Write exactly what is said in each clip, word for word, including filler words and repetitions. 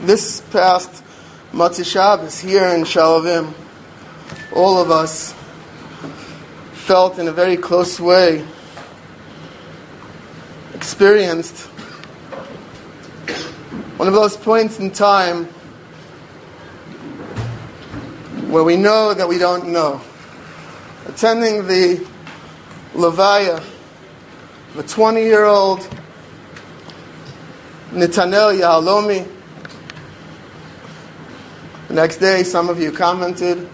This past Motzei Shabbos here in Shalavim, all of us felt in a very close way, experienced one of those points in time where we know that we don't know. Attending the Levaya of a twenty-year-old Netanel Yahalomi. The next day, some of you commented,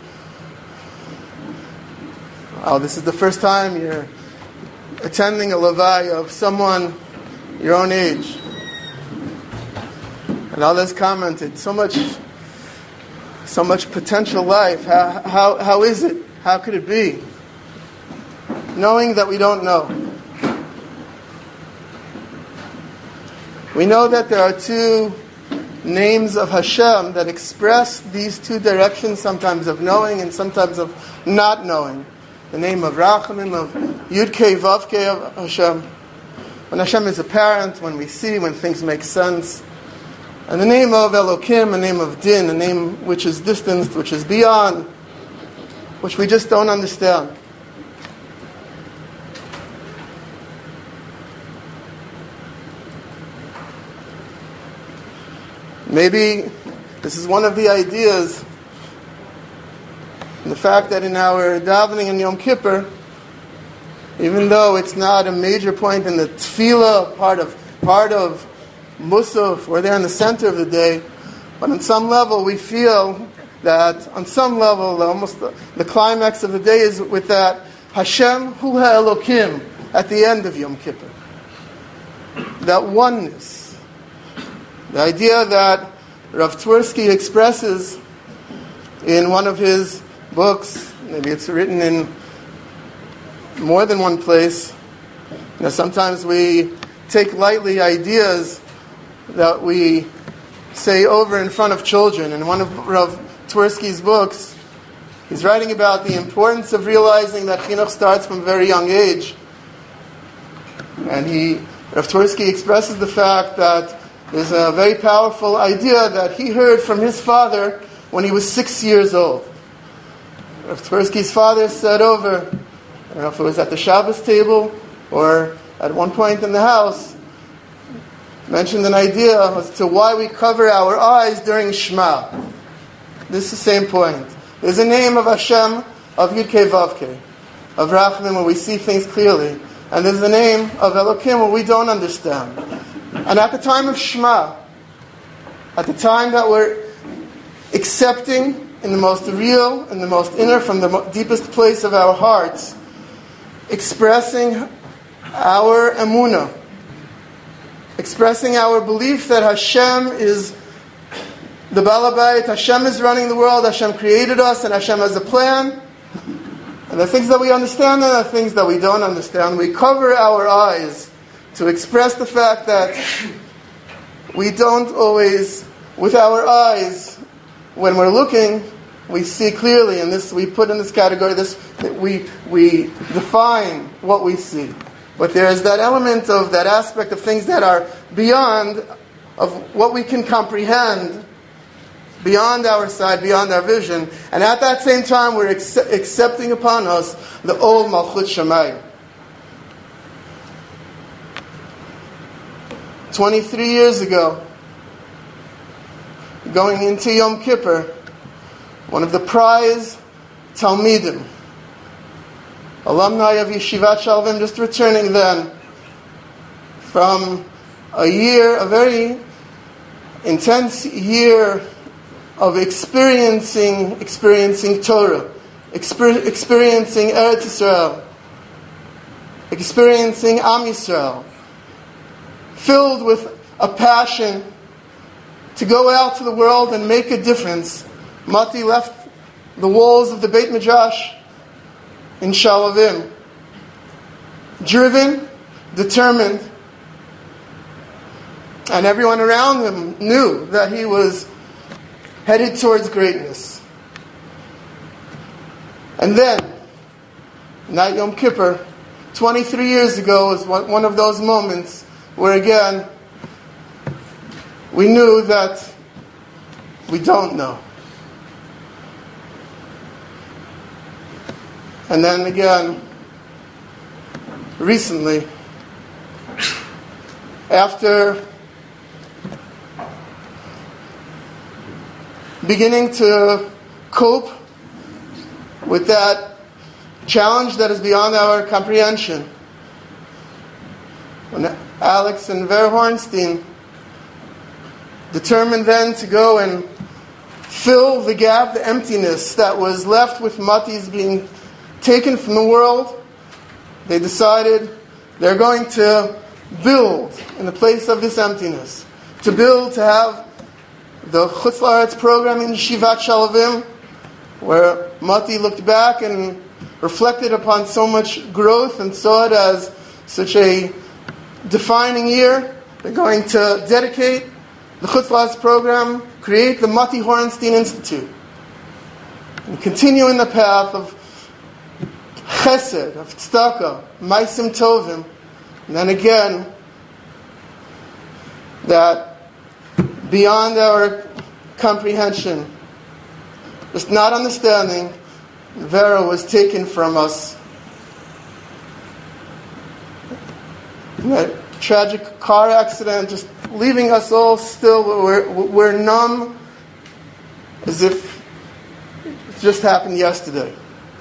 oh, this is the first time you're attending a Levaya of someone your own age. And others commented, so much so much potential life. How, how, how is it? How could it be? Knowing that we don't know. We know that there are two names of Hashem that express these two directions, sometimes of knowing and sometimes of not knowing. The name of Rachamim, of Yud-Kei Vav-Kei of Hashem. When Hashem is apparent, when we see, when things make sense. And the name of Elokim, a name of Din, a name which is distanced, which is beyond, which we just don't understand. Maybe this is one of the ideas, the fact that in our davening in Yom Kippur, even though it's not a major point in the tefillah, part of part of Musaf, we're there in the center of the day, but on some level we feel that, on some level, almost the, the climax of the day is with that Hashem Hu HaElokim at the end of Yom Kippur. That oneness. The idea that Rav Twersky expresses in one of his books, maybe it's written in more than one place. You know, sometimes we take lightly ideas that we say over in front of children. In one of Rav Twersky's books, he's writing about the importance of realizing that chinuch starts from a very young age. And he, Rav Twersky expresses the fact that there's a very powerful idea that he heard from his father when he was six years old. Rav Twersky's father said over, I don't know if it was at the Shabbos table or at one point in the house, mentioned an idea as to why we cover our eyes during Shema. This is the same point. There's a name of Hashem, of Yud-Kei Vav-Kei, of Rachamim, where we see things clearly. And there's the name of Elokim, where we don't understand. And at the time of Shema, at the time that we're accepting in the most real, in the most inner, from the deepest place of our hearts, expressing our emunah, expressing our belief that Hashem is the Baal Habayit, Hashem is running the world, Hashem created us, and Hashem has a plan. And the things that we understand and the things that we don't understand, we cover our eyes to express the fact that we don't always, with our eyes, when we're looking, we see clearly, and this we put in this category, this we we define what we see. But there is that element of that aspect of things that are beyond of what we can comprehend, beyond our sight, beyond our vision. And at that same time, we're accept, accepting upon us the old Malchut Shamayim. twenty-three years ago, going into Yom Kippur, one of the prize Talmidim, alumni of Yeshivat Shalavim, just returning then from a year, a very intense year of experiencing, experiencing Torah, exper- experiencing Eretz Yisrael, experiencing Am Yisrael, filled with a passion to go out to the world and make a difference. Mati left the walls of the Beit Midrash in Shalavim, driven, determined, and everyone around him knew that he was headed towards greatness. And then, night Yom Kippur, twenty-three years ago, was one of those moments where again, we knew that we don't know. And then again, recently, after beginning to cope with that challenge that is beyond our comprehension, when Alex and Vera Hornstein determined then to go and fill the gap, the emptiness that was left with Mati's being taken from the world, they decided they're going to build in the place of this emptiness. To build, to have the Chutz La'aretz program in Yeshivat Shalavim, where Mati looked back and reflected upon so much growth and saw it as such a defining year. They're going to dedicate the Chutz La'aretz program, create the Mati Hornstein Institute, and continue in the path of Chesed, of Tzedakah, Maisim Tovim, and then again, that beyond our comprehension, just not understanding, Vera was taken from us. In that tragic car accident, just leaving us all still, we're, we're numb, as if it just happened yesterday.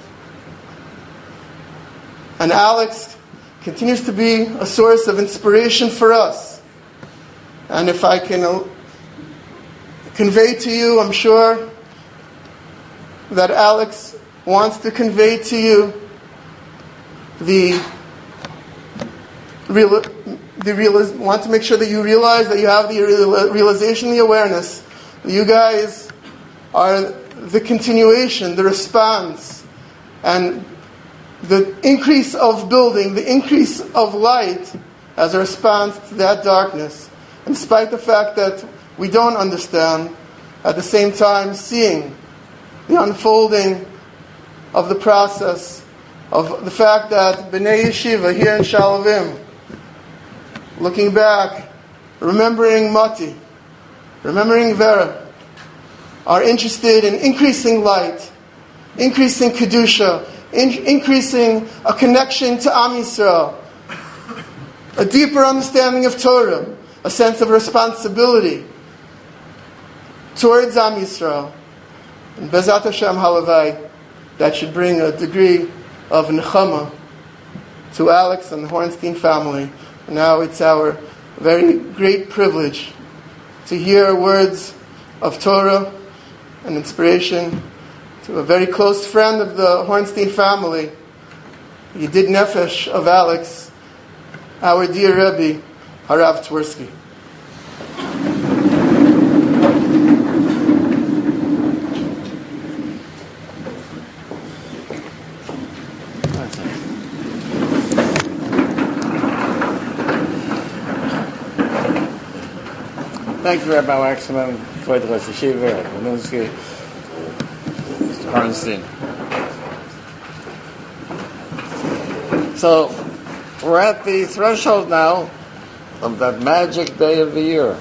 And Alex continues to be a source of inspiration for us. And if I can convey to you, I'm sure that Alex wants to convey to you the real, the realiz, want to make sure that you realize that you have the realization, the awareness that you guys are the continuation, the response, and the increase of building, the increase of light as a response to that darkness. And despite the fact that we don't understand, at the same time seeing the unfolding of the process, of the fact that B'nai Yeshiva here in Shalavim, looking back, remembering Mati, remembering Vera, are interested in increasing light, increasing Kedusha, in- increasing a connection to Am Yisrael, a deeper understanding of Torah, a sense of responsibility towards Am Yisrael. And Bezat Hashem Halavai, that should bring a degree of nechama to Alex and the Hornstein family. And now it's our very great privilege to hear words of Torah and inspiration to a very close friend of the Hornstein family, Yedid Nefesh of Alex, our dear Rebbe, Harav Twersky. Thank you, Rabbi Waxman, Kvoid Rosh Yeshiva, Levinsky, Mister Hornstein. So, we're at the threshold now of that magic day of the year.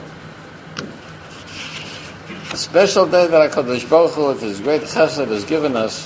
A special day that HaKadosh Baruch Hu, with His great chesed, has given us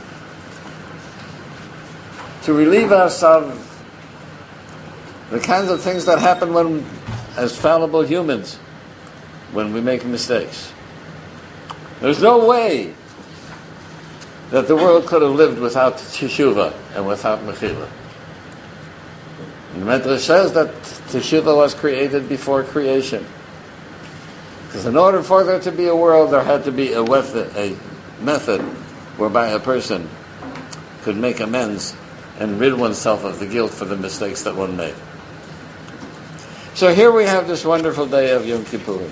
to relieve us of the kinds of things that happen when, as fallible humans, when we make mistakes. There's no way that the world could have lived without Teshuvah and without Mechila. The Medrash says that Teshuvah was created before creation. Because in order for there to be a world, there had to be a method, a method whereby a person could make amends and rid oneself of the guilt for the mistakes that one made. So here we have this wonderful day of Yom Kippur.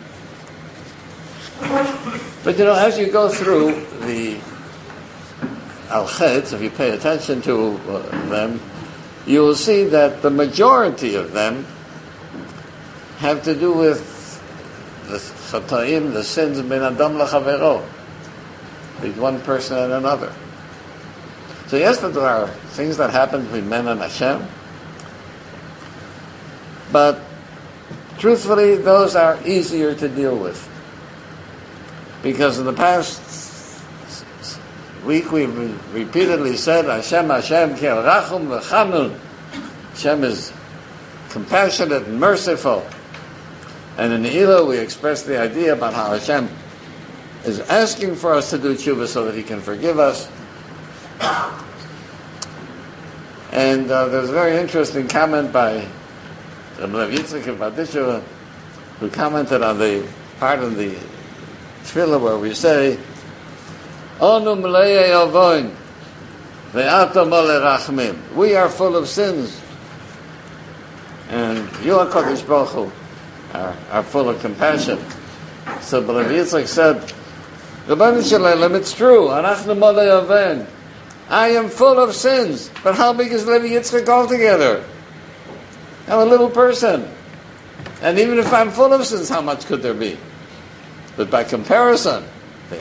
But you know, as you go through the Al-Chetz, if you pay attention to uh, them, you will see that the majority of them have to do with the Chataim, the sins of Ben Adam L'Chavero, between one person and another. So yes, there are things that happen between men and Hashem, but truthfully, those are easier to deal with. Because in the past week we've repeatedly said, Hashem, Hashem, Kel Rachum V'Chanun. Hashem is compassionate and merciful. And in the Eilah we express the idea about how Hashem is asking for us to do tshuva so that He can forgive us. And uh, there's a very interesting comment by Rabbi Yitzchak of Badisha, who commented on the part of the tefillah where we say, Onu mle'ei avoin, ve'ato mole rachmim. We are full of sins, and you, HaKadosh Baruch Hu, are, are full of compassion. So Rabbi Yitzchak said, Rabbeinu Shalom, it's true, anachnu mole avoin. I am full of sins, but how big is Levi Yitzchak altogether? I'm a little person. And even if I'm full of sins, how much could there be? But by comparison, you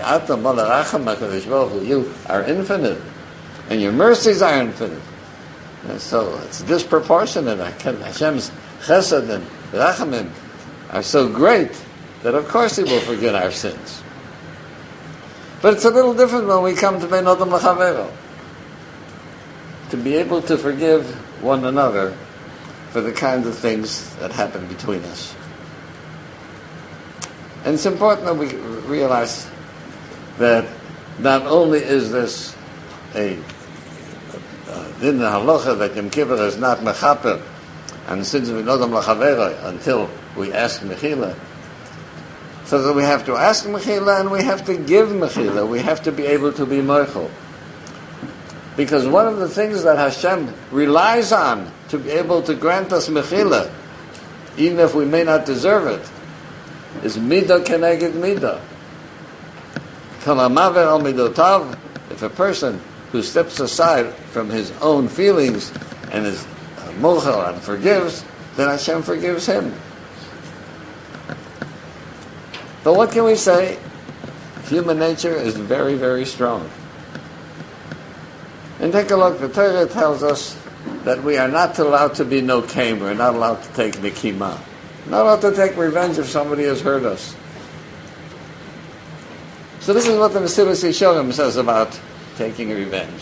are infinite, and your mercies are infinite. And so it's disproportionate. Hashem's chesed and rachamim are so great that of course He will forgive our sins. But it's a little different when we come to Ben Adam L'Chavero. To be able to forgive one another for the kinds of things that happen between us. And it's important that we realize that not only is this a din halacha that Yom Kippur is not mechaper, and since we know them lachavera until we ask mechila, so that we have to ask mechila and we have to give mechila. We have to be able to be mochel. Because one of the things that Hashem relies on to be able to grant us mechila, even if we may not deserve it, is midah keneged midah. Kalamaver al midotav. If a person who steps aside from his own feelings and is mochel and forgives, then Hashem forgives him. But what can we say? Human nature is very, very strong. And take a look, the Torah tells us that we are not allowed to be nokeim, we're not allowed to take nikima. Not allowed to take revenge if somebody has hurt us. So this is what the Mesilas Yesharim says about taking revenge.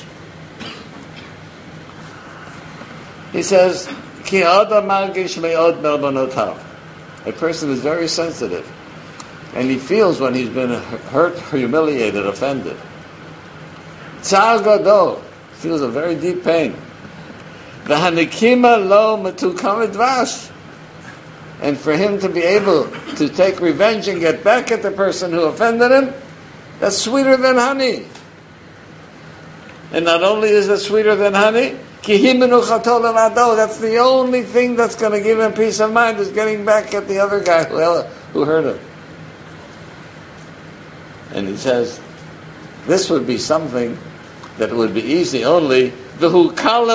He says, Ki adam margish me'od melbonotav. A person is very sensitive, and he feels when he's been hurt, humiliated, offended. Tzar gadol, feels a very deep pain. V'hanikima lo metukam dvash. And for him to be able to take revenge and get back at the person who offended him, that's sweeter than honey. And not only is it sweeter than honey, that's the only thing that's going to give him peace of mind, is getting back at the other guy who, who hurt him. And he says, this would be something that would be easy only for the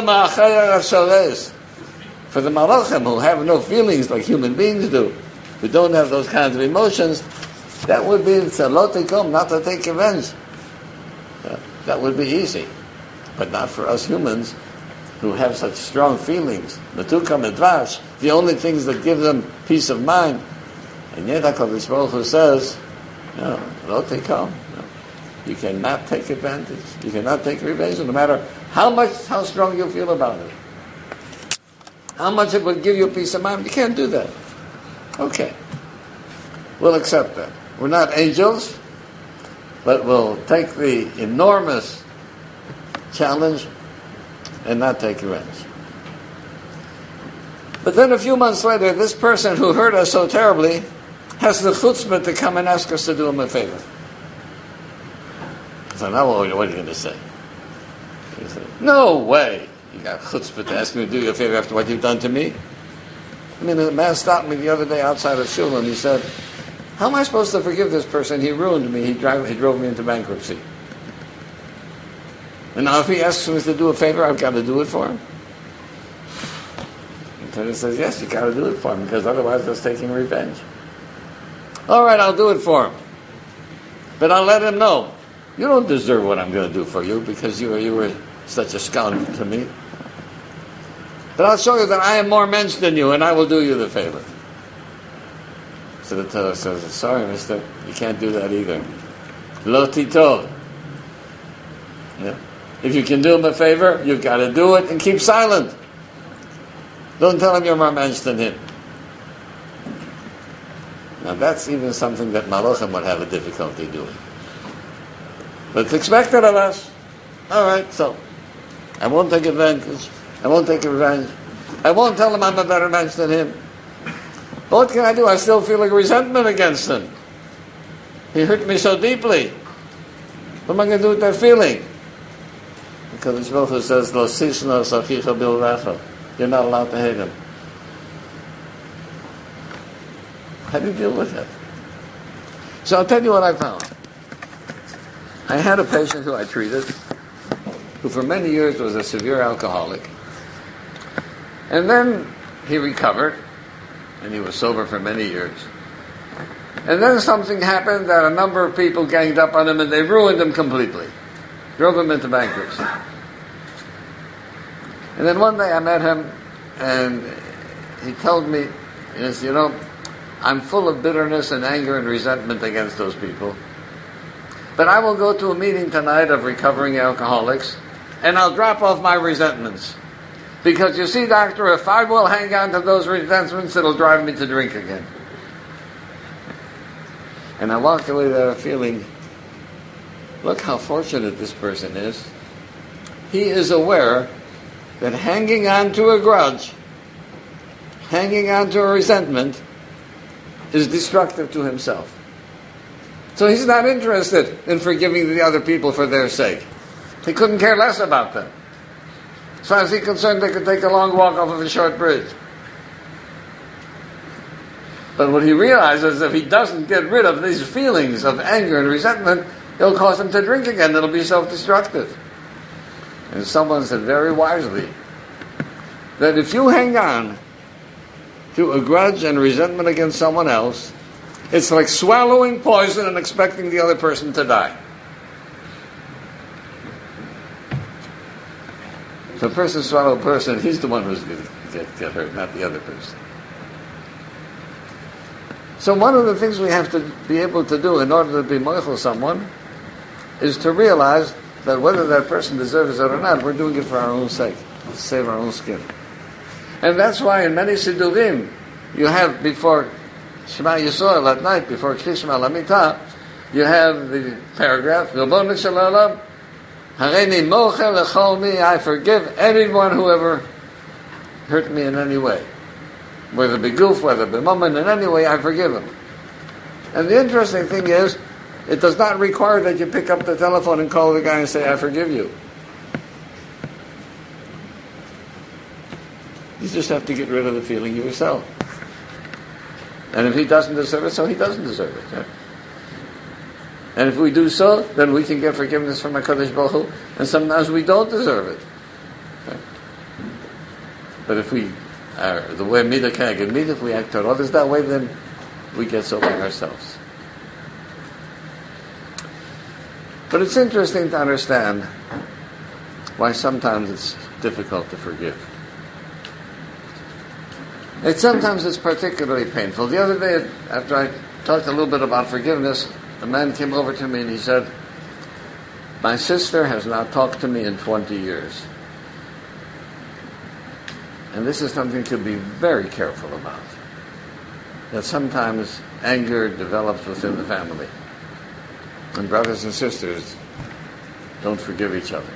malachim, who have no feelings like human beings do, who don't have those kinds of emotions. That would be tzalotikum, not to take revenge. Uh, that would be easy, but not for us humans who have such strong feelings. Metukam edvash, the only things that give them peace of mind. And yet HaKadosh Baruch Hu says, no, lo tikom. You cannot take advantage. You cannot take revenge, no matter how much, how strong you feel about it. How much it would give you peace of mind. You can't do that. Okay. We'll accept that. We're not angels, but we'll take the enormous challenge and not take revenge. But then a few months later, this person who hurt us so terribly has the chutzpah to come and ask us to do him a favor. So now what are you going to say? You say, no way. You got chutzpah to ask me to do you a favor after what you've done to me? I mean, a man stopped me the other day outside of shul and he said, how am I supposed to forgive this person? He ruined me. He, drive, he drove me into bankruptcy. And now if he asks me to do a favor, I've got to do it for him? And Torah says, yes, you got to do it for him, because otherwise that's taking revenge. All right, I'll do it for him. But I'll let him know, you don't deserve what I'm going to do for you, because you were, you were such a scoundrel to me. But I'll show you that I am more mensch than you, and I will do you the favor. So the Torah says, sorry, mister, you can't do that either. Lo titov. Yeah. If you can do him a favor, you've got to do it and keep silent. Don't tell him you're more mensch than him. Now that's even something that Malachim would have a difficulty doing. But it's expected of us. All right, so I won't take advantage. I won't take revenge. I won't tell him I'm a better mensch than him. But what can I do? I still feel like resentment against him. He hurt me so deeply. What am I going to do with that feeling? Because Baruch Hu says, "Lo sisno sachicha bilvacha." You're not allowed to hate him. How do you deal with it? So I'll tell you what I found. I had a patient who I treated, who for many years was a severe alcoholic. And then he recovered, and he was sober for many years. And then something happened that a number of people ganged up on him, and they ruined him completely. Drove him into bankruptcy. And then one day I met him, and he told me, he says, you know, I'm full of bitterness and anger and resentment against those people. But I will go to a meeting tonight of recovering alcoholics, and I'll drop off my resentments. Because you see, doctor, if I will hang on to those resentments, it'll drive me to drink again. And I walked away there feeling, look how fortunate this person is. He is aware that hanging on to a grudge, hanging on to a resentment, is destructive to himself. So he's not interested in forgiving the other people for their sake. He couldn't care less about them. As far as he's concerned, they could take a long walk off of a short bridge. But what he realizes, if he doesn't get rid of these feelings of anger and resentment, it'll cause him to drink again. It'll be self-destructive. And someone said very wisely that if you hang on to a grudge and resentment against someone else, it's like swallowing poison and expecting the other person to die. If a person swallows a person, he's the one who's going to get, get hurt, not the other person. So one of the things we have to be able to do in order to be moichel someone is to realize that whether that person deserves it or not, we're doing it for our own sake, to save our own skin. And that's why in many Siddurim, you have before Shema Yisrael at night, before Krishma Lamitah, you have the paragraph, Ribono shel Olam, Hareini mochel lechol mi, I forgive anyone who ever hurt me in any way. Whether beguf, whether b'momen, in any way, I forgive him. And the interesting thing is, it does not require that you pick up the telephone and call the guy and say, I forgive you. You just have to get rid of the feeling yourself. And if he doesn't deserve it, so he doesn't deserve it. Yeah? And if we do so, then we can get forgiveness from HaKadosh Baruch Hu, and sometimes we don't deserve it. Okay? But if we are the way Midah K'neged Midah, if we act toward others that way, then we get so by ourselves. But it's interesting to understand why sometimes it's difficult to forgive. And sometimes it's particularly painful. The other day, after I talked a little bit about forgiveness, a man came over to me and he said, my sister has not talked to me in twenty years. And this is something to be very careful about. That sometimes anger develops within the family. And brothers and sisters don't forgive each other.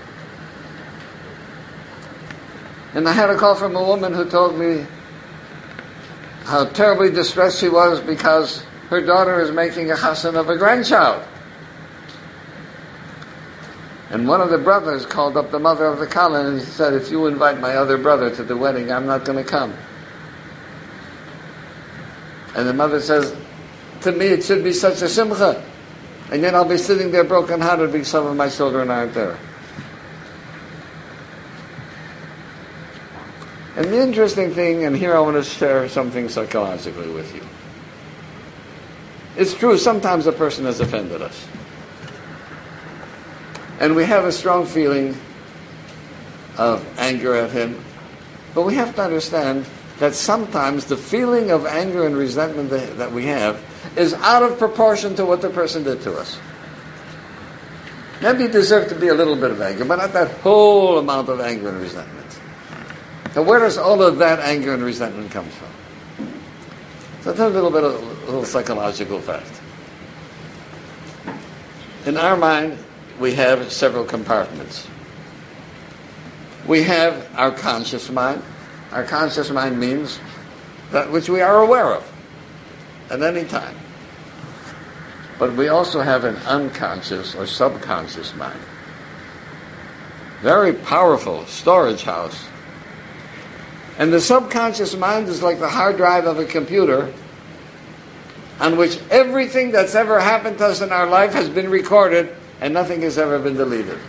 And I had a call from a woman who told me how terribly distressed she was because her daughter is making a chassan of a grandchild. And one of the brothers called up the mother of the kallah and he said, if you invite my other brother to the wedding, I'm not going to come. And the mother says, to me it should be such a simcha. And yet I'll be sitting there broken-hearted because some of my children aren't there. And the interesting thing, and here I want to share something psychologically with you. It's true, sometimes a person has offended us. And we have a strong feeling of anger at him. But we have to understand that sometimes the feeling of anger and resentment that, that we have is out of proportion to what the person did to us. Maybe you deserve to be a little bit of anger, but not that whole amount of anger and resentment. So where does all of that anger and resentment come from? So that's a little bit of a little psychological fact. In our mind, we have several compartments. We have our conscious mind. Our conscious mind means that which we are aware of at any time. But we also have an unconscious or subconscious mind. Very powerful storage house. And the subconscious mind is like the hard drive of a computer on which everything that's ever happened to us in our life has been recorded and nothing has ever been deleted.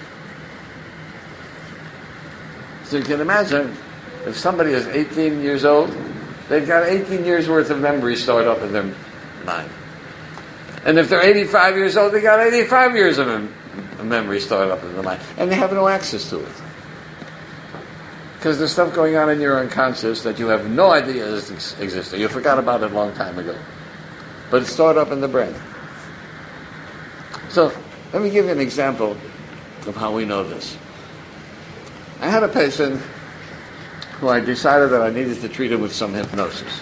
So you can imagine, if somebody is eighteen years old, they've got eighteen years worth of memory stored up in their mind. And if they're eighty-five years old, they got eighty-five years of mem- memory stored up in their mind. And they have no access to it. Because there's stuff going on in your unconscious that you have no idea is ex- existing. You forgot about it a long time ago. But it's stored up in the brain. So, let me give you an example of how we know this. I had a patient who I decided that I needed to treat him with some hypnosis.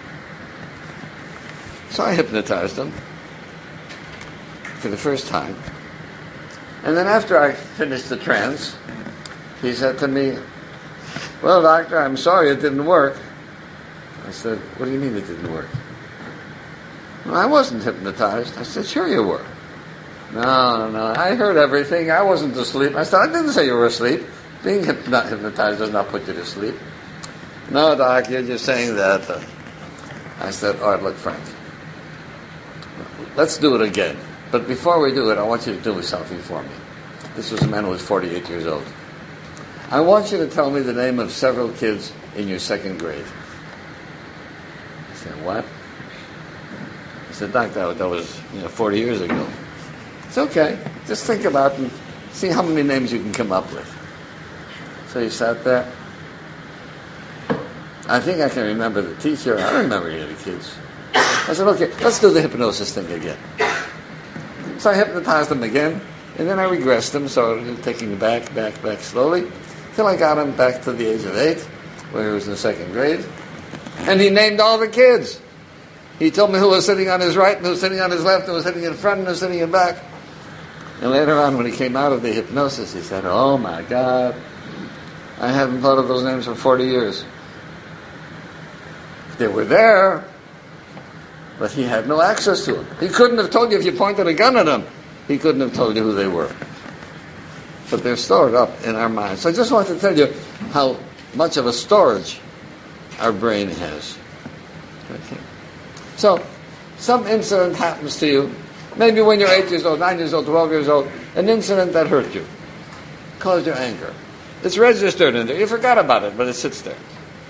So I hypnotized him for the first time. And then after I finished the trance, he said to me, "Well, doctor, I'm sorry it didn't work." I said, "What do you mean it didn't work?" "Well, I wasn't hypnotized." I said, "Sure you were." "No, no, I heard everything. I wasn't asleep." I said, "I didn't say you were asleep. Being hypno- hypnotized does not put you to sleep." "No, doc, you're just saying that." Uh, I said, "All right, look, Frank, let's do it again. But before we do it, I want you to do something for me." This was a man who was forty-eight years old. "I want you to tell me the name of several kids in your second grade." I said, "What?" I said, "Doc, that, that was you know, forty years ago." "It's okay. Just think about it and see how many names you can come up with." So he sat there. "I think I can remember the teacher. I don't remember any of the kids." I said, "Okay, let's do the hypnosis thing again." So I hypnotized him again, and then I regressed him, so taking him back, back, back slowly, till I got him back to the age of eight, where he was in the second grade. And he named all the kids. He told me who was sitting on his right, and who was sitting on his left, and who was sitting in front, and who was sitting in back. And later on, when he came out of the hypnosis, he said, "Oh my God, I haven't thought of those names for forty years. They were there, but he had no access to them. He couldn't have told you if you pointed a gun at them. He couldn't have told you who they were. But they're stored up in our minds." So I just want to tell you how much of a storage our brain has. Okay. So, some incident happens to you, maybe when you're eight years old, nine years old, twelve years old, an incident that hurt you, caused your anger. It's registered in there. You forgot about it, but it sits there.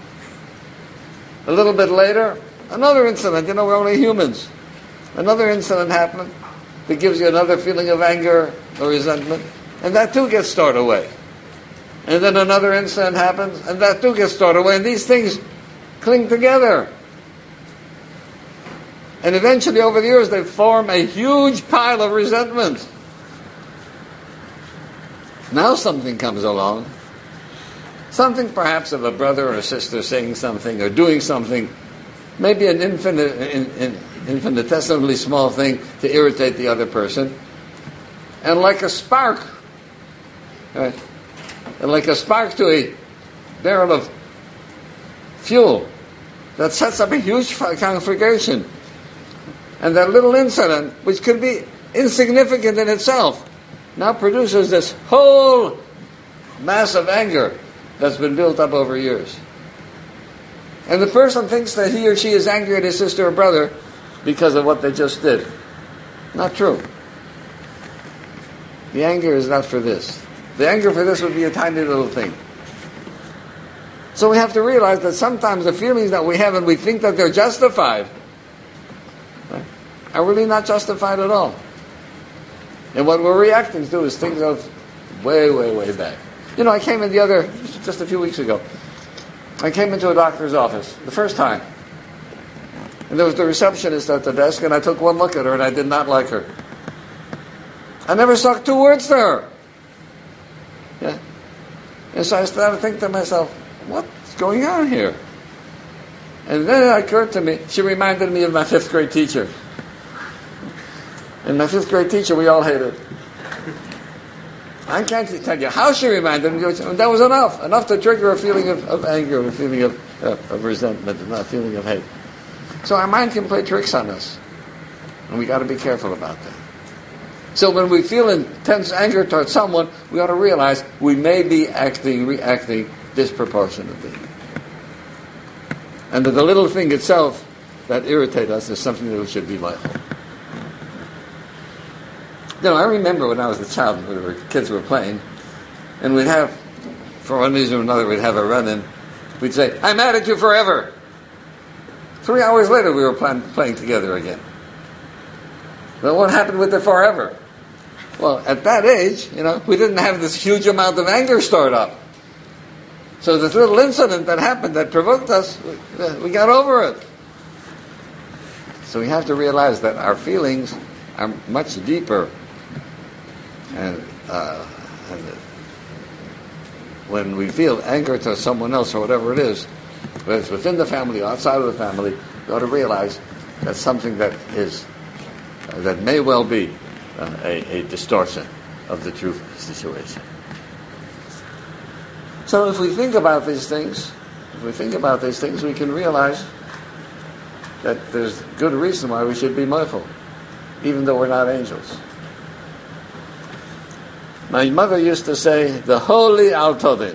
A little bit later, another incident. You know, we're only humans. Another incident happened that gives you another feeling of anger or resentment, and that too gets stored away. And then another incident happens, and that too gets stored away. And these things cling together. And eventually, over the years, they form a huge pile of resentment. Now something comes along. Something perhaps of a brother or a sister saying something or doing something, maybe an infinite, in, in, infinitesimally small thing to irritate the other person. And like a spark, right? And like a spark to a barrel of fuel that sets up a huge conflagration. And that little incident, which could be insignificant in itself, now produces this whole mass of anger that's been built up over years. And the person thinks that he or she is angry at his sister or brother because of what they just did. Not true. The anger is not for this. The anger for this would be a tiny little thing. So we have to realize that sometimes the feelings that we have and we think that they're justified, right, are really not justified at all. And what we're reacting to is things of way, way, way back. You know, I came in the other, just a few weeks ago, I came into a doctor's office, the first time. And there was the receptionist at the desk, and I took one look at her, and I did not like her. I never spoke two words to her. Yeah. And so I started to think to myself, what's going on here? And then it occurred to me, she reminded me of my fifth grade teacher. And my fifth grade teacher, we all hated. I can't tell you how she reminded me. That was enough. Enough to trigger a feeling of, of anger, a feeling of, uh, of resentment, and a feeling of hate. So our mind can play tricks on us. And we got to be careful about that. So when we feel intense anger towards someone, we ought to realize we may be acting, reacting disproportionately. And that the little thing itself that irritates us is something that we should be mindful. You know, I remember when I was a child, when we kids were playing, and we'd have, for one reason or another, we'd have a run-in. We'd say, I'm mad at you forever. Three hours later, we were plan- playing together again. Well, what happened with the forever? Well, at that age, you know, we didn't have this huge amount of anger stored up. So this little incident that happened that provoked us, we, we got over it. So we have to realize that our feelings are much deeper. And, uh, and when we feel anger to someone else or whatever it is, whether it's within the family or outside of the family, we ought to realize that's something that is uh, that may well be uh, a, a distortion of the true situation. So if we think about these things, if we think about these things, we can realize that there's good reason why we should be mindful, even though we're not angels. My mother used to say, the holy Al Todin.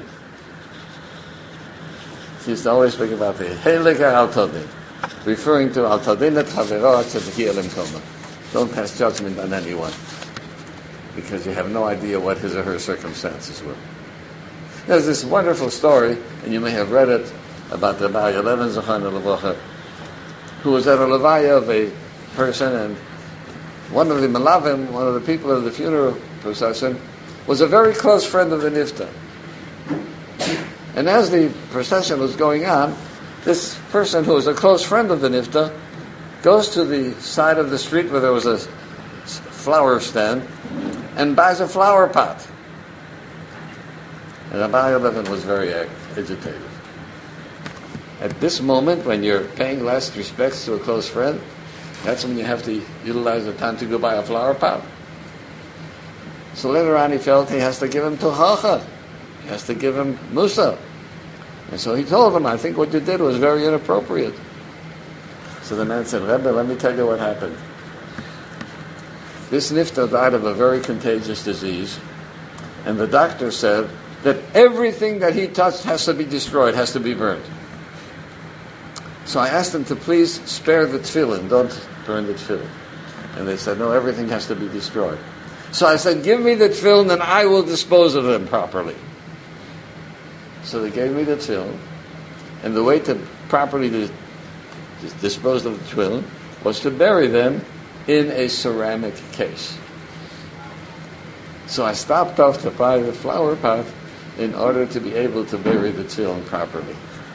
She used to always speak about the Heilige Al Todin, referring to Al Todin et Chavero Tzedeki Elim Koma. Don't pass judgment on anyone, because you have no idea what his or her circumstances were. There's this wonderful story, and you may have read it, about the Rabbi Levin Zechariah Levacha, who was at a levaya of a person, and one of the Malavim, one of the people of the funeral procession, was a very close friend of the Nifta. And as the procession was going on, this person who was a close friend of the Nifta goes to the side of the street where there was a flower stand and buys a flower pot. And Rabbi Levin was very agitated. At this moment, when you're paying last respects to a close friend, that's when you have to utilize the time to go buy a flower pot. So later on he felt he has to give him tochacha. He has to give him musa. And so he told him, I think what you did was very inappropriate. So the man said, Rebbe, let me tell you what happened. This nifta died of a very contagious disease, and the doctor said that everything that he touched has to be destroyed, has to be burned. So I asked them to please spare the tefillin, don't burn the tefillin. And they said, no, everything has to be destroyed. So I said, give me the tefillin and I will dispose of them properly. So they gave me the tefillin, and the way to properly dis- dispose of the tefillin was to bury them in a ceramic case. So I stopped off to buy the flower pot in order to be able to bury the tefillin properly.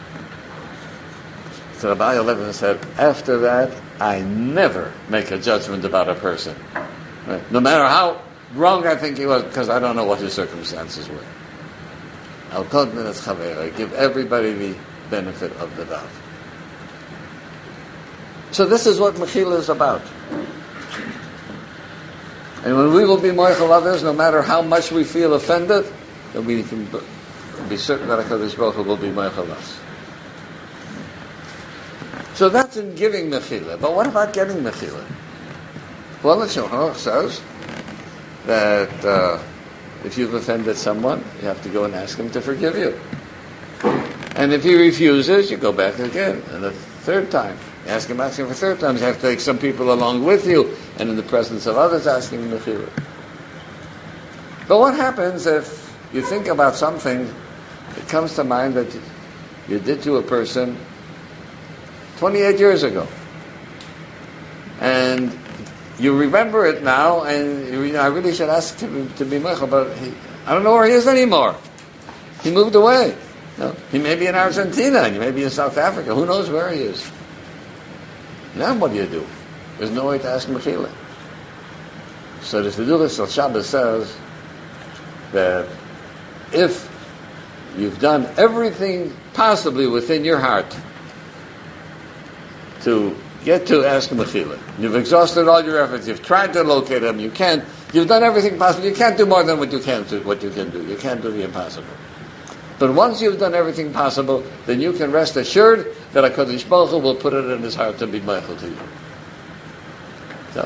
So Rabbi Levin said, after that, I never make a judgment about a person. Right? No matter how wrong I think he was, because I don't know what his circumstances were. Al Tod min es Chavera, give everybody the benefit of the doubt. So this is what Mechila is about. And when we will be moichel others, no matter how much we feel offended, then we can be certain that HaKadosh Baruch Hu will be moichel us. So that's in giving mechila. But what about getting mechila? Well, the Shulchan Aruch says that uh, if you've offended someone, you have to go and ask him to forgive you. And if he refuses, you go back again, and the third time. You ask him, ask him for third time. You have to take some people along with you, and in the presence of others, asking him mechila. But what happens if you think about something, it comes to mind that you did to a person twenty-eight years ago, and you remember it now, and you know, I really should ask him to be mechel, but he, I don't know where he is anymore. He moved away. You know, he may be in Argentina, and he may be in South Africa. Who knows where he is? Now what do you do? There's no way to ask mechila. So the Siduchas Shel Shabbos says that if you've done everything possibly within your heart to get to ask Mechila, you've exhausted all your efforts, you've tried to locate him, you can't, you've done everything possible, you can't do more than what you can do, what you can do. You can't do the impossible. But once you've done everything possible, then you can rest assured that HaKadosh Baruch Hu will put it in his heart to be meichel to you. So,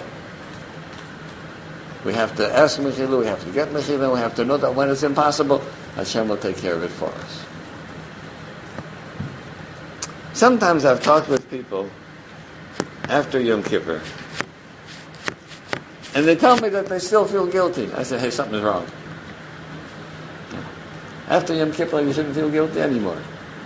we have to ask Mechila, we have to get Mechila, we have to know that when it's impossible, Hashem will take care of it for us. Sometimes I've talked with people after Yom Kippur, and they tell me that they still feel guilty. I say, hey, something's wrong. After Yom Kippur, you shouldn't feel guilty anymore.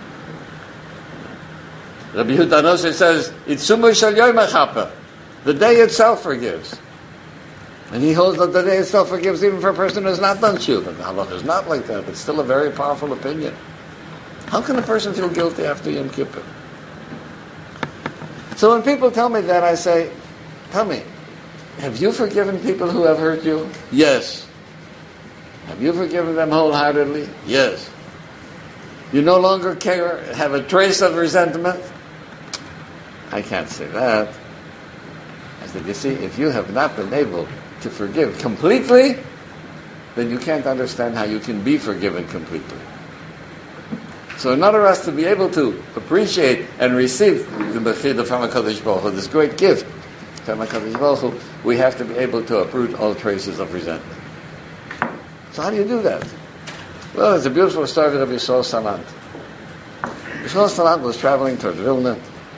Rabbi Yehuda Nosson says, "Itzumu shel yom hachapa." The day itself forgives. And he holds that the day itself forgives even for a person who has not done tshuva. The halacha is not like that, but still a very powerful opinion. How can a person feel guilty after Yom Kippur? So when people tell me that, I say, tell me, have you forgiven people who have hurt you? Yes. Have you forgiven them wholeheartedly? Yes. You no longer care, have a trace of resentment? I can't say that. I said, you see, if you have not been able to forgive completely, then you can't understand how you can be forgiven completely. So in order for us to be able to appreciate and receive the Mechila from HaKadosh Baruch Hu, this great gift from HaKadosh Baruch Hu, we have to be able to uproot all traces of resentment. So how do you do that? Well, it's a beautiful story of Yisrael Salant. Yisrael Salant was traveling towards Vilna,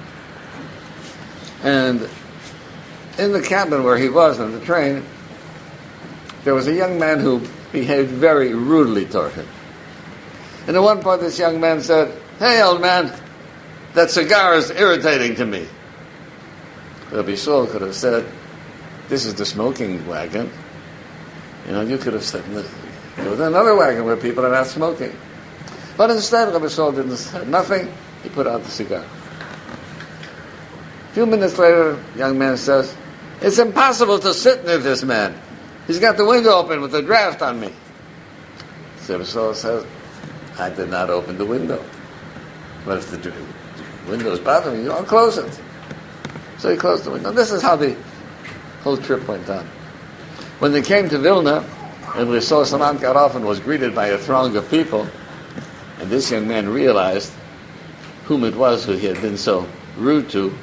and in the cabin where he was on the train, there was a young man who behaved very rudely toward him. And at one point this young man said, "Hey, old man, that cigar is irritating to me." Rabbi Yisrael could have said, "This is the smoking wagon." You know, you could have said, there was another wagon where people are not smoking. But instead, Rabbi Yisrael didn't say nothing. He put out the cigar. A few minutes later, the young man says, "It's impossible to sit near this man. He's got the window open with a draft on me." So Rabbi Yisrael says, "I did not open the window. But if the window is bothering you, I'll close it." So he closed the window. This is how the whole trip went on. When they came to Vilna, and Yisrael Salant got off and was greeted by a throng of people, and this young man realized whom it was who he had been so rude to,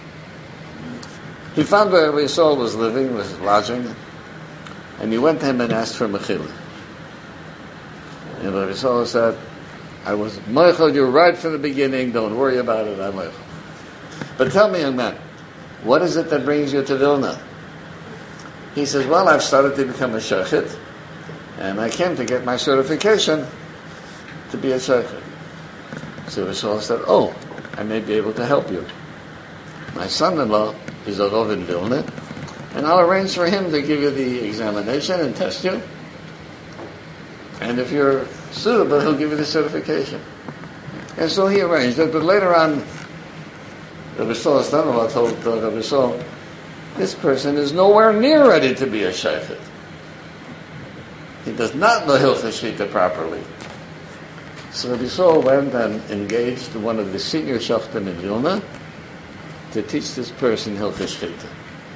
he found where Yisrael was living, was lodging, and he went to him and asked for Mechila. And Rabbi Yisrael said, "I was meichel you right from the beginning, don't worry about it, I'm meichel. But tell me, young man, what is it that brings you to Vilna?" He says, "Well, I've started to become a shochet, and I came to get my certification to be a shochet." So Yisrael said, "Oh, I may be able to help you. My son-in-law is a Rov in Vilna, and I'll arrange for him to give you the examination and test you. And if you're suitable, he'll give you the certification." And so he arranged it, but later on, Rabbi Yisrael's son-in-law told uh, Rabbi Yisrael, "This person is nowhere near ready to be a shaychet. He does not know Hilchos Shita properly." So Rabbi Yisrael went and engaged one of the senior shoftim in Vilna to teach this person Hilchos Shita.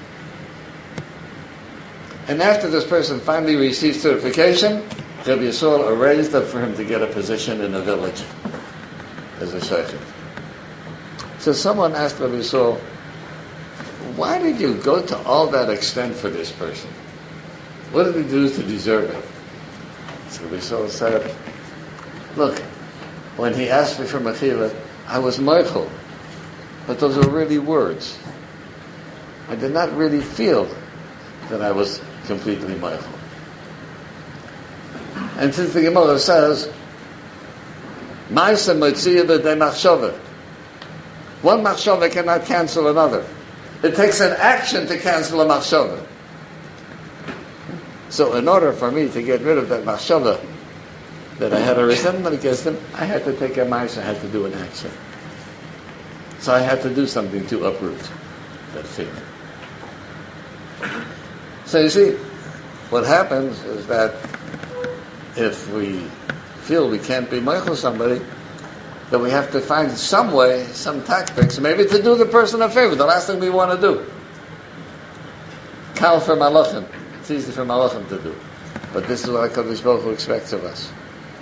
And after this person finally received certification, Rabbi Yisrael arranged for him to get a position in a village as a shaychet. So someone asked Rabbi Yisrael, "Why did you go to all that extent for this person? What did he do to deserve it?" So Rabbi Yisrael said, "Look, when he asked me for Mechila, I was meichel, but those were really words. I did not really feel that I was completely meichel." And since the Gemara says, "Ma'aseh motziyah b'dei machshava," one machshava cannot cancel another. It takes an action to cancel a machshava. So in order for me to get rid of that machshava, that I had a resentment against him, I had to take a ma'aseh, I had to do an action. So I had to do something to uproot that feeling. So you see, what happens is that if we feel we can't be meichel somebody, then we have to find some way, some tactics, maybe to do the person a favor, the last thing we want to do. Kal for malachim. It's easy for malachim to do. But this is what HaKadosh Baruch Hu expects of us.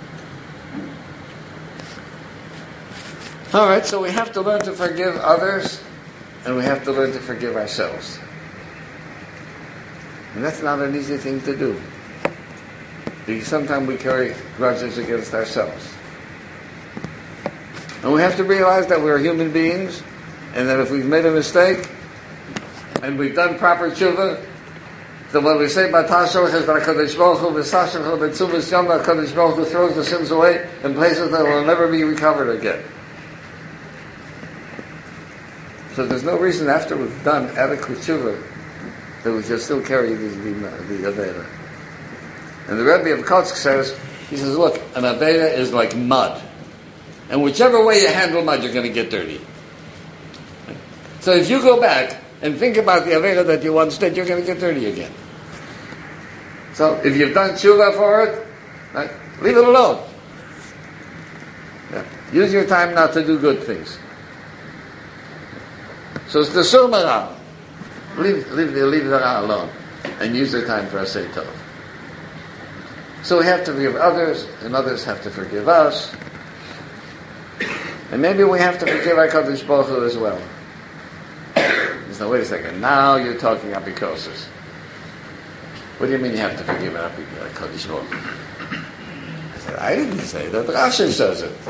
All right, so we have to learn to forgive others, and we have to learn to forgive ourselves. And that's not an easy thing to do. Because sometimes we carry grudges against ourselves. And we have to realize that we're human beings, and that if we've made a mistake, and we've done proper tshuva, then when we say Batasho is HaKadosh Baruch Hu V'sashach B'tzuvas Yom, HaKadosh Baruch Hu throws the sins away in places that will never be recovered again. So there's no reason after we've done adequate tshuva that we should still carry the the Aveda. And the Rebbe of Kotsk says, he says, look, an Aveda is like mud. And whichever way you handle mud, you're going to get dirty. So if you go back and think about the Aveda that you once did, you're going to get dirty again. So if you've done tshuva for it, right, leave it alone. Yeah. Use your time now to do good things. So it's the surmara. Leave, leave, leave the ra alone and use the time for a say tov. So we have to forgive others, and others have to forgive us. And maybe we have to forgive our HaKadosh Baruch Hu as well. So wait a second, now you're talking apikosis. What do you mean you have to forgive our HaKadosh Baruch Hu? I said, I didn't say that. Rashi says it.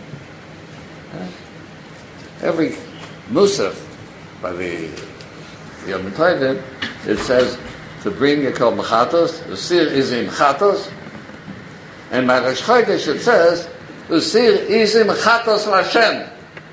Every Musaf by the Yom Tovim, it says to bring a kol mechatos, usir izim chatos, and by Rosh Chodesh it says usir izim chatos l'Hashem.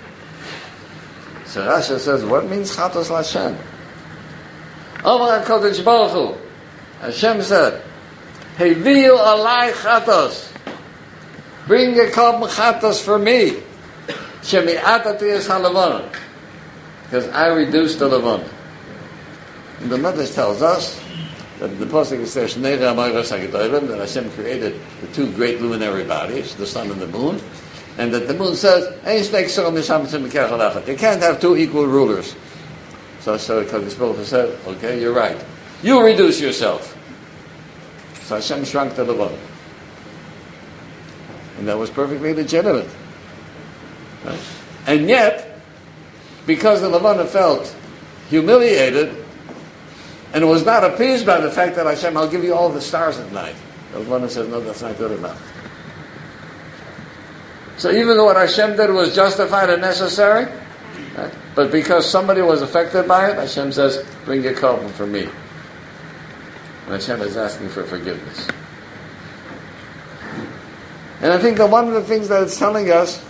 So Rashi says, what means chatos l'Hashem? Omar HaKadosh Baruch Hu, Hashem said, Heviu alai chatos, bring a kol mechatos for me, shemi'atati es halavona, because I reduced the lavona. And the Medrash tells us that the Pasuk says Shnei Ramayros HaGedolim, that Hashem created the two great luminary bodies, the sun and the moon, and that the moon says, you can't have two equal rulers. So so HaKadosh Baruch Hu said, okay, you're right. You reduce yourself. So Hashem shrunk the lavona. And that was perfectly legitimate. Right? And yet, because the lavona felt humiliated, and was not appeased by the fact that Hashem, I'll give you all the stars at night. The lavona says, no, that's not good enough. So even though what Hashem did was justified and necessary, right, but because somebody was affected by it, Hashem says, bring your korban for me. And Hashem is asking for forgiveness. And I think that one of the things that it's telling us,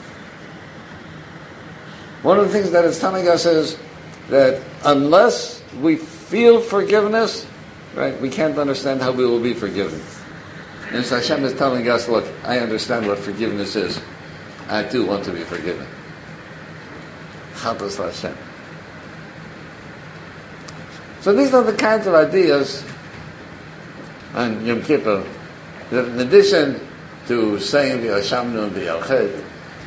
one of the things that it's telling us is that unless we feel forgiveness, right, we can't understand how we will be forgiven. And so Hashem is telling us, look, I understand what forgiveness is. I too want to be forgiven. Chatos Hashem. So these are the kinds of ideas on Yom Kippur that in addition to saying the Hashamnu and the Yalched,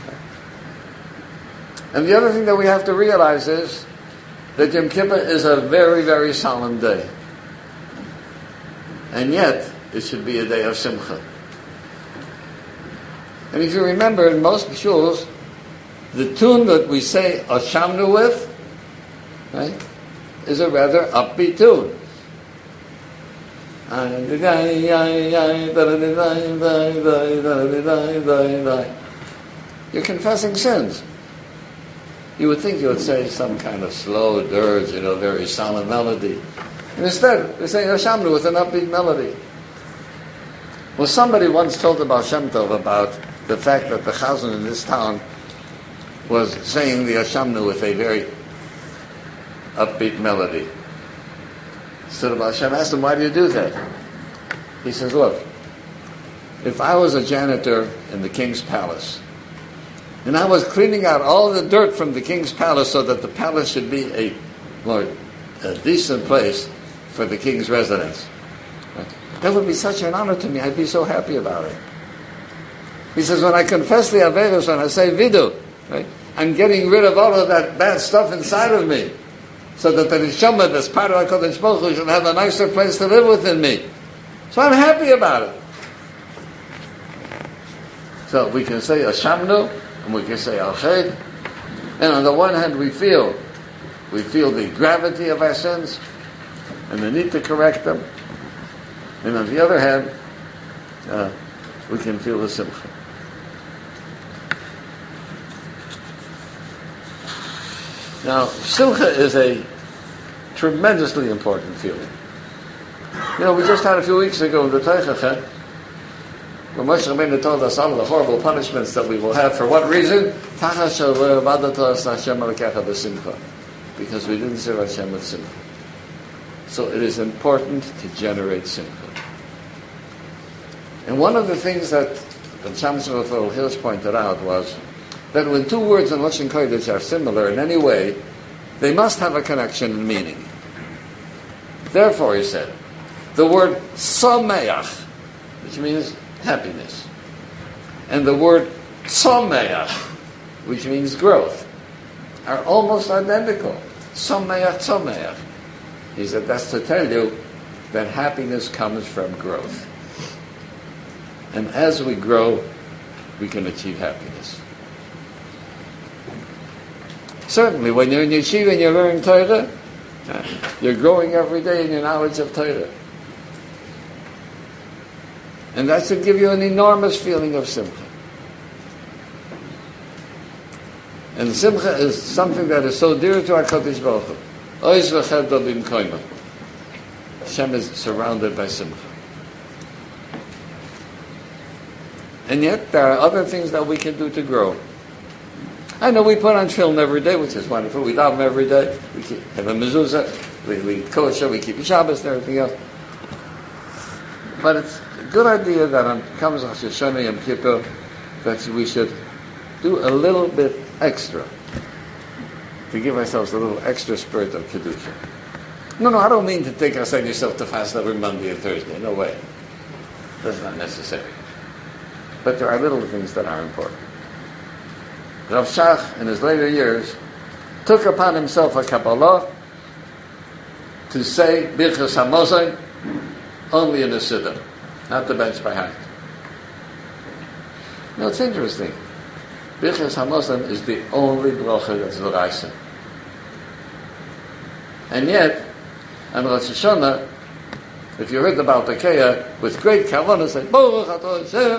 and the other thing that we have to realize is that Yom Kippur is a very, very solemn day. And yet, it should be a day of simcha. And if you remember, in most shuls, the tune that we say Hashamnu with, right, is a rather upbeat tune. You're confessing sins. You would think you would say some kind of slow dirge, you know, very solemn melody. And instead, we're saying Hashamnu with an upbeat melody. Well, somebody once told the Baal Shem Tov about the fact that the Chazan in this town was saying the Hashamnu with a very upbeat melody. So the Baal Shem asked him, why do you do that? He says, look, if I was a janitor in the king's palace, and I was cleaning out all the dirt from the king's palace so that the palace should be a more a decent place for the king's residence, Right? That would be such an honor to me. I'd be so happy about it. He says, when I confess the Averos, when I say Vidu, right, I'm getting rid of all of that bad stuff inside of me, so that the Neshama, that's part of HaKadosh Baruch Hu, should have a nicer place to live within me. So I'm happy about it. So we can say Ashamnu, and we can say Al-Ched. And on the one hand, we feel, we feel the gravity of our sins, and the need to correct them. And on the other hand, uh, we can feel the simcha. Now, simcha is a tremendously important feeling. You know, we just had a few weeks ago in the Teichacha, when Moshe Rabbeinu told us all of the horrible punishments that we will have. For what reason? Because we didn't serve Hashem with simcha. So it is important to generate simcha. And one of the things that the Chancellor of Hills pointed out was that when two words in Lashon Kodesh are similar in any way, they must have a connection in meaning. Therefore, he said, the word Sameach, which means happiness, and the word Tzomeach, which means growth, are almost identical. Sameach, Tzomeach. He said, that's to tell you that happiness comes from growth. And as we grow, we can achieve happiness. Certainly, when you're in yeshiva and you're learning Torah, you're growing every day in your knowledge of Torah. And that should give you an enormous feeling of simcha. And simcha is something that is so dear to our HaKadosh Baruch Hu. Ois v'chedo b'mkoimo. Hashem is surrounded by simcha. And yet, there are other things that we can do to grow. I know we put on tefillin every day, which is wonderful. We daven every day. We keep, have a mezuzah. We, we kosher. We keep Shabbos and everything else. But it's a good idea that on comes Rosh Hashanah Yom Kippur that we should do a little bit extra to give ourselves a little extra spirit of kedusha. No, no, I don't mean to take aside yourself to fast every Monday and Thursday. No way. That's not necessary. But there are little things that are important. Rav Shach, in his later years, took upon himself a Kabbalah to say Birchas HaMazon only in the Siddur, not the bench by heart. Now it's interesting. Birchas HaMazon is the only bracha that's l'raisa. And yet, on Rosh Hashanah, if you heard about the Keah, with great kavanah, say, Baruch atah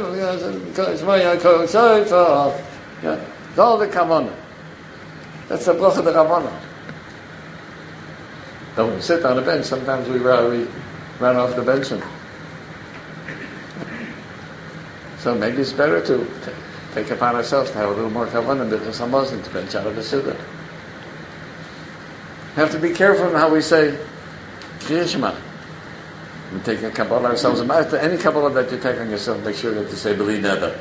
Hashem, yeah, all the kavanah. That's the bracha of the Rabbana. Then when we sit on the bench, sometimes we, uh, we run off the bench. And so maybe it's better to t- take upon ourselves to have a little more kavanah because I'm Muslim to bench out of the Siddur. We have to be careful in how we say Kriyat Shema. We take a Kabbalah ourselves. Any Kabbalah that you take on yourself, make sure that you say B'li Neder.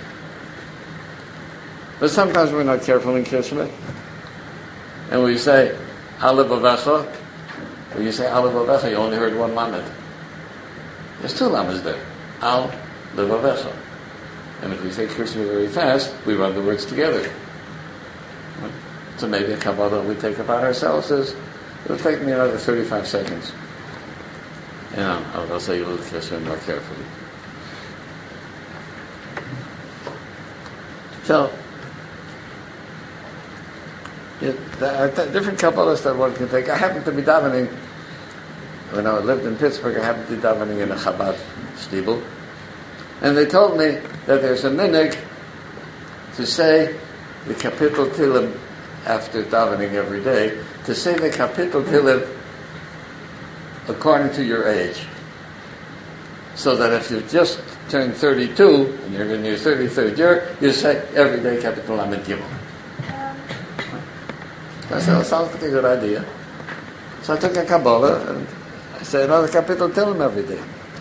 But sometimes we're not careful in Kriyat Shema. And we say Aleph Avecha. When you say Aleph Avecha, you only heard one lamed. There's two lameds there. Al Levavecha. And if we say Kriyat Shema very fast, we run the words together. So maybe a Kabbalah we take upon ourselves is, it'll take me another thirty-five seconds. And I'll, I'll say a little Kriyat Shema more carefully. So, yeah, there are th- different Kabbalahs that one can take. I happened to be davening, when I lived in Pittsburgh, I happened to be davening in a Chabad shtibel. And they told me that there's a minhag to say the Kapitel Tilim after davening every day, to say the Kapitel Tilim according to your age. So that if you've just turned thirty-two, and you're in your thirty-third year, you say every day Kapitel Lamed Gimel. I said, well, sounds like a good idea. So I took a Kabbalah, and I say another Kapitel Tilim every day.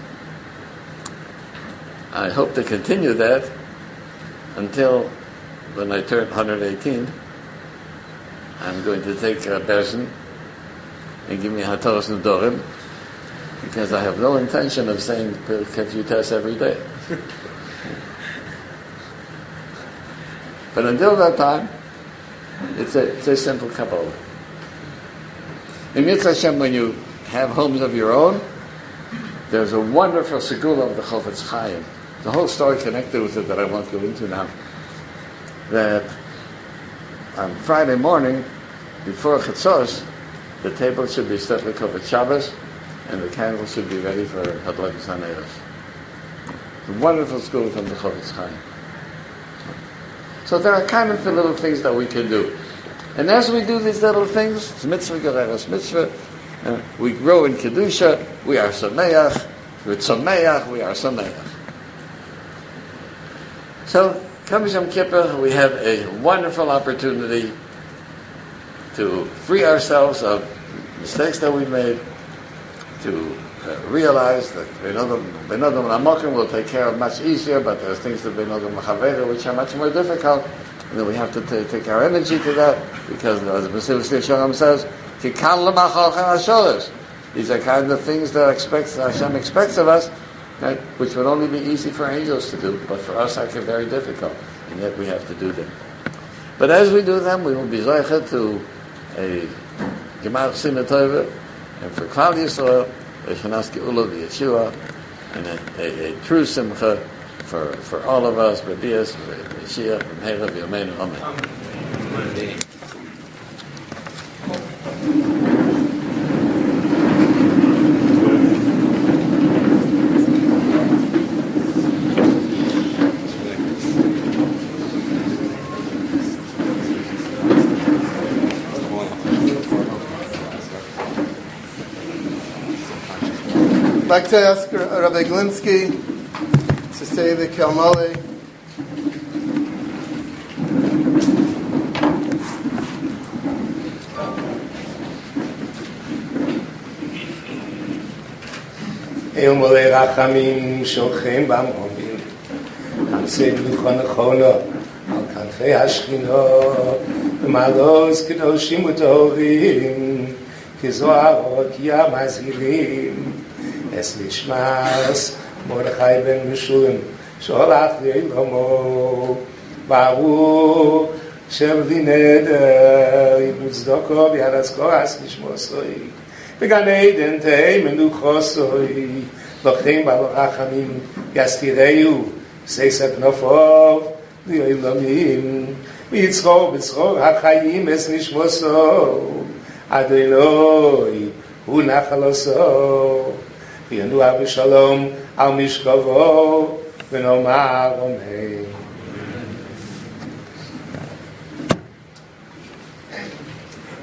I hope to continue that until when I turn one hundred eighteen. I'm going to take a Berzin and give me Hataras Nedorim because I have no intention of saying Kefutas every day. But until that time, it's a, it's a simple Kabbalah. In Mitzvah Hashem, when you have homes of your own, there's a wonderful segula of the Chofetz Chaim. The whole story connected with it that I won't go into now. That on Friday morning, before Chatzos, the table should be set with Chofetz Shabbos, and the candles should be ready for Hadlakas HaNeros. It's a wonderful school from the Chofetz Chaim. So there are kind of the little things that we can do. And as we do these little things, it's mitzvah gereres mitzvah, uh, we grow in Kedusha, we are Sameach, with Sameach, we are Sameach. So, coming Yom Kippur, we have a wonderful opportunity to free ourselves of mistakes that we've made, to uh, realize that Benodam Lamokim will take care of much easier, but there's things that Benodam L'Chavera which are much more difficult, and then we have to t- take our energy to that, because as B'Sivus Shalom says, Kikan L'Machal Chasholos. These are kind of things that expects, Hashem expects of us, right, which would only be easy for angels to do, but for us are very difficult, and yet we have to do them. But as we do them, we will be zoichet to a Gemar Chesina Tova, and for Klal Yisrael, a Shanas Geula v'Yeshua, and a, a, a true simcha for, for all of us, B'Bias, B'Mashiach, B'Mheira, B'Yomeinu, Amen. Amen. I'd like to ask Rabbi Glinsky to say the Kelmale. El Mole Rachamim Shochem Bamobim Hamsei Luchon Chono Al Kanfei Hashchino Malos Kedoshim Utorim Kizoarot Yam Hazirim Es Nishmas Mordechai Ben Meshulam Sholach Leilamo Baruch Shem Vineder Yibuzdoko V'Yaratzko As Nishmosoi Began Eden Tei Menuchosoi Lochem Balorachamim Yastireu Seisat Nofov V'Yoilamim V'Yitzchor B'Tzchor HaChayim Es Nishmoso Adonai Hu Nachaloso V'Yanu Avishalom Al Mishkavo V'Nomar Omei